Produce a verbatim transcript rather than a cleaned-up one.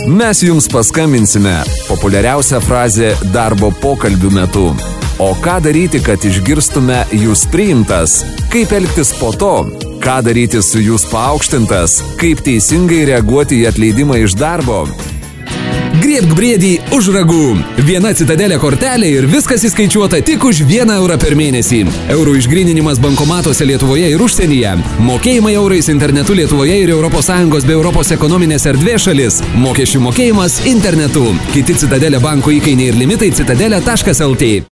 Mes jums paskambinsime. Populiariausia frazė darbo pokalbių metu. O ką daryti, kad išgirstume jūs priimtas? Kaip elgtis po to? Ką daryti su jūs paaukštintas? Kaip teisingai reaguoti į atleidimą iš darbo? Griebk briedį už ragų. Viena Citadelė kortelė ir viskas įskaičiuota tik už vieną eurą per mėnesį. Eurų išgryninimas bankomatuose Lietuvoje ir užsienyje. Mokėjimai eurais internetu Lietuvoje ir Europos Sąjungos bei Europos ekonominės erdvės šalis. Mokesčių mokėjimas internetu. Kiti Citadelė banko įkainiai ir limitai citadelė taškas lt.